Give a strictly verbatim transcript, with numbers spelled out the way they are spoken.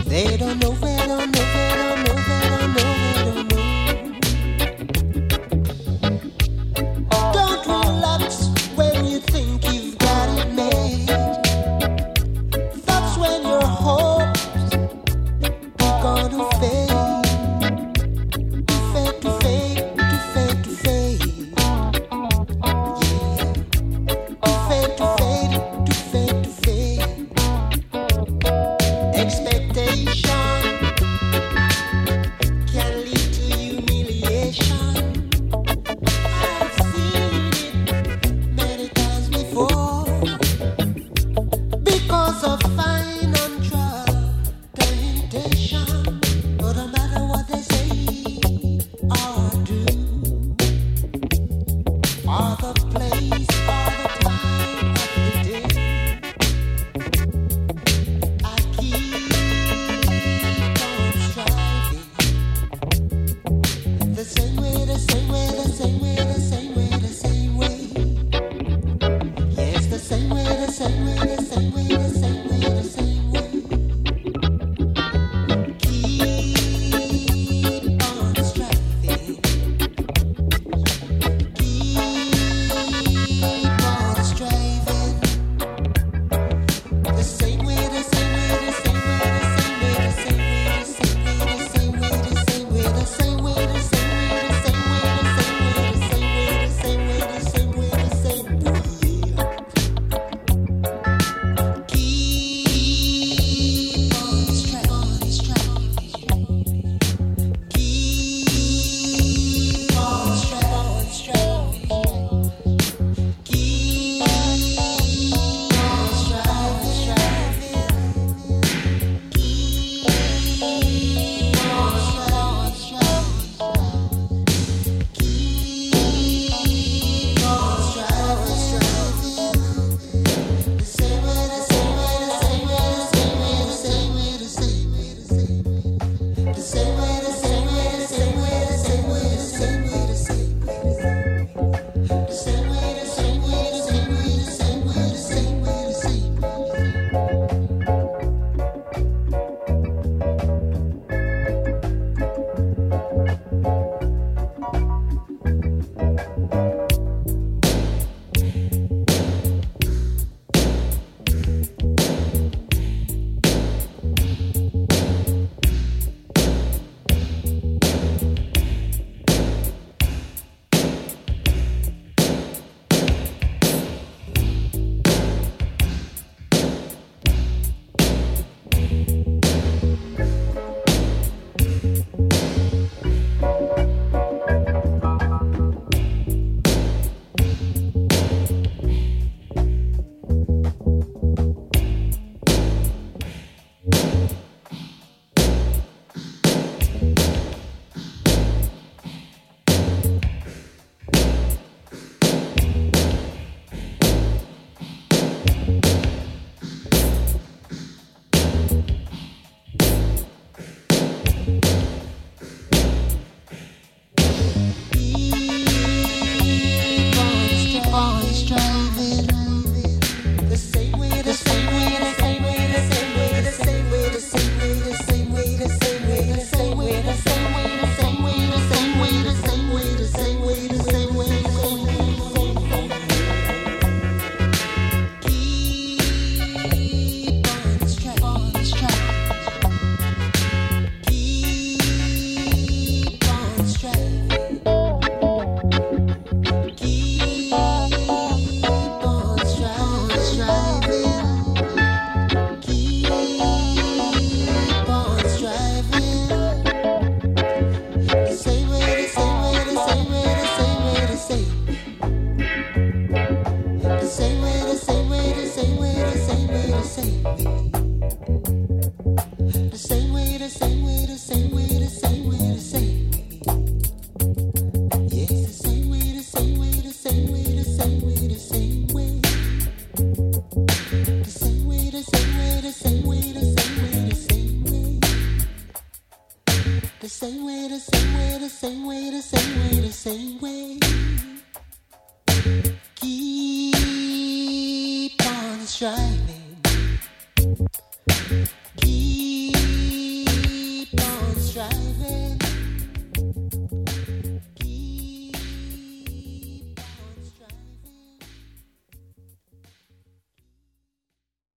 They don't know, they don't know, they don't know, they don't know, they don't know. Don't relax when you think you've got it made. That's when your hopes are gonna fade. To fade, to fade, to fade, to fade. Yeah. To fade, to fade, to fade, to fade. Expectation can lead to humiliation. I've seen it many times before. Because of financial temptation. But no matter what they say or do, or the place or the time of the day, I keep on striving. The same way, the same way, the same way, the same way, the same way. Yes, the same way, the same way, the same way, the same way, the same way. Keep on striving. Keep on striving. The same way, the same way, the same way, the same way, the same way, the same way, the same way, the same way, the same way, the same way, the same way, the same way, the same way, the same way, the same way, the same way. Keep on striving. Keep on striving. Keep on striving. Keep on striving. Keep on striving. The same way, the same way, the same way, the same way, the same way, the same way, the same way. The same way, the same way, the same way, the same way, the same way, the same way. The same way, the same way, the same way, the same way, the same way, the same way. Keep on striving. The same way, the same way, the same way, the same way, the same way, the same way, the same way, the same way, the same way, the same way, the same way, the same way, the same way, the same way, the same way, the same way. Keep on striving. Keep on striving. Keep on striving. Keep on striving. The same way, the same way, the same way, the same way, the same. The same way, the same way, the same way, the same way, the same. The same way, the same way, the same way, the same way, the same. Yes, the same way, the same way, the same way, the same way, the same way. The same way, the same way, the same way, the same way, the same way. The same way, the same way, the same way, the same way, the same way. Keep on striving.